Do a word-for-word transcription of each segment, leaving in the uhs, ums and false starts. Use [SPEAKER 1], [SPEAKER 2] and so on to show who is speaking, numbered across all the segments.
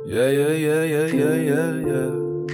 [SPEAKER 1] Yeah, yeah, yeah, yeah, yeah, yeah, yeah.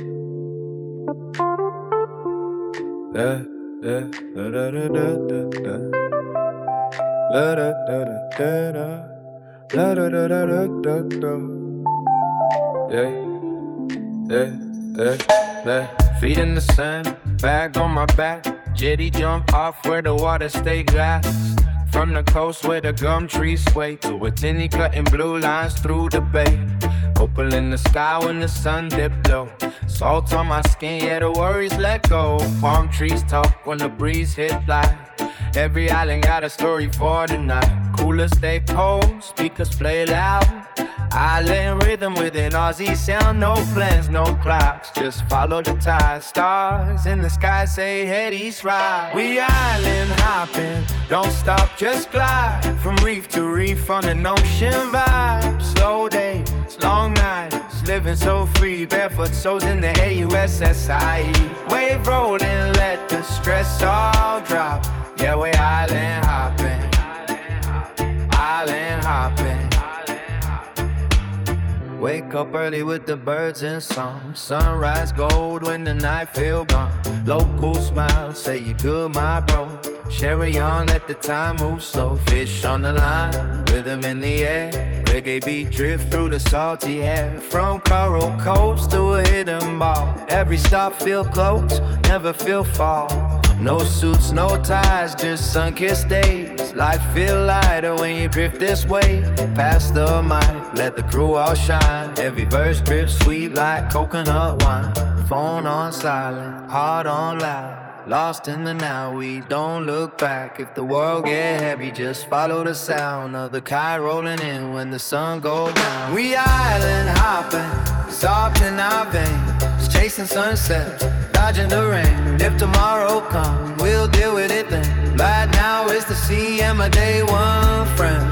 [SPEAKER 1] Yeah, yeah, da da da da da da. La da da da da da. La da da da da da da. Yeah, yeah, yeah, yeah. Feet in the sand, bag on my back. Jetty jump off where the water stay glass. From the coast where the gum trees sway to a tinny cutting blue lines through the bay. Opal in the sky when the sun dip low. Salt on my skin, yeah, the worries let go. Palm trees talk when the breeze hit light. Every island got a story for the night. Coolers stay cold, speakers play loud. Island rhythm with an Aussie sound. No plans, no clocks, just follow the tide. Stars in the sky say head east ride. We island hopping, don't stop, just glide. From reef to reef on an ocean vibe. Slow days, long nights, living so free. Barefoot soles in the A U S S I E. Wave rolling, let the stress all drop. Yeah, we island hopping, island hopping. Wake up early with the birds in song. Sunrise gold when the night feel gone. Local smile, say you good, my bro. Sherry on, let the time move slow. Fish on the line, rhythm in the air. Reggae beat drift through the salty air. From Coral Coast to a hidden ball. Every stop feel close, never feel fall. No suits, no ties, just sun-kissed days. Life feel lighter when you drift this way. Pass the mic, let the crew all shine. Every verse drips sweet like coconut wine. Phone on silent, heart on loud. Lost in the now, we don't look back. If the world get heavy, just follow the sound of the kite rolling in when the sun goes down. We island hopping, soft in our veins, chasing sunsets, dodging the rain. If tomorrow comes, we'll deal with it then. Right now it's the sea and my day one friend.